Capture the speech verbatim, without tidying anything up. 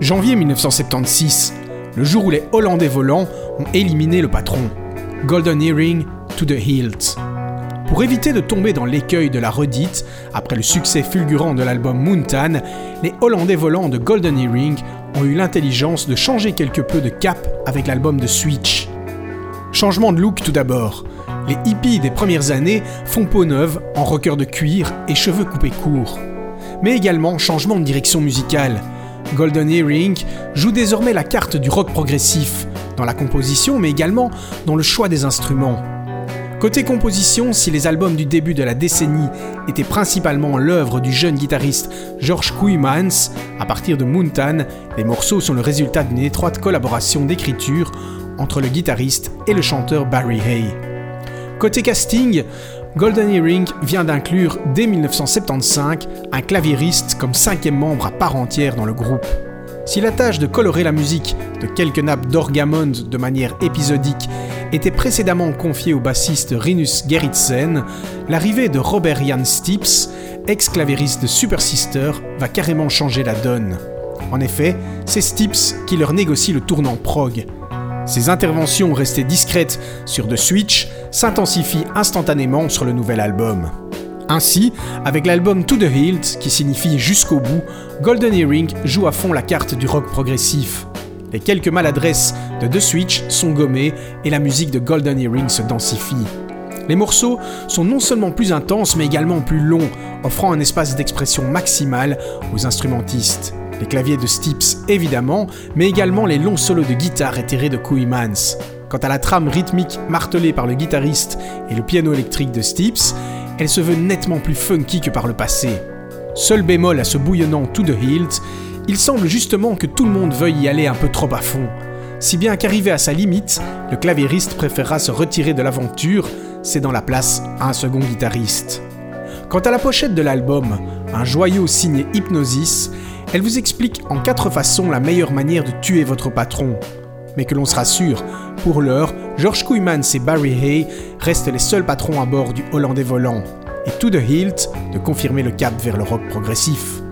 janvier mille neuf cent soixante-seize, le jour où les Hollandais volants ont éliminé le patron. Golden Earring to the hilt. Pour éviter de tomber dans l'écueil de la redite, après le succès fulgurant de l'album Moontan, les Hollandais volants de Golden Earring ont eu l'intelligence de changer quelque peu de cap avec l'album de Switch. Changement de look tout d'abord. Les hippies des premières années font peau neuve en rocker de cuir et cheveux coupés courts. Mais également changement de direction musicale. Golden Earring joue désormais la carte du rock progressif, dans la composition mais également dans le choix des instruments. Côté composition, si les albums du début de la décennie étaient principalement l'œuvre du jeune guitariste George Kooymans, à partir de Moontan, les morceaux sont le résultat d'une étroite collaboration d'écriture entre le guitariste et le chanteur Barry Hay. Côté casting, Golden Earring vient d'inclure dès mille neuf cent soixante-quinze un claviériste comme cinquième membre à part entière dans le groupe. Si la tâche de colorer la musique de quelques nappes d'Orgamond de manière épisodique était précédemment confiée au bassiste Rinus Gerritsen, l'arrivée de Robert Jan Stips, ex-clavieriste de Super Sister, va carrément changer la donne. En effet, c'est Stips qui leur négocie le tournant prog. Ses interventions restées discrètes sur The Switch s'intensifient instantanément sur le nouvel album. Ainsi, avec l'album To The Hilt, qui signifie jusqu'au bout, Golden Earring joue à fond la carte du rock progressif. Les quelques maladresses de The Switch sont gommées et la musique de Golden Earring se densifie. Les morceaux sont non seulement plus intenses mais également plus longs, offrant un espace d'expression maximal aux instrumentistes. Les claviers de Stips évidemment, mais également les longs solos de guitare éthérés de Kooymans. Quant à la trame rythmique martelée par le guitariste et le piano électrique de Stips, elle se veut nettement plus funky que par le passé. Seul bémol à ce bouillonnant To The Hilt, il semble justement que tout le monde veuille y aller un peu trop à fond. Si bien qu'arrivé à sa limite, le claviériste préférera se retirer de l'aventure, cédant la place à un second guitariste. Quant à la pochette de l'album, un joyau signé Hypnosis, elle vous explique en quatre façons la meilleure manière de tuer votre patron. Mais que l'on se rassure, pour l'heure, George Kooymans et Barry Hay restent les seuls patrons à bord du Hollandais volant. Et To The Hilt de confirmer le cap vers le rock progressif.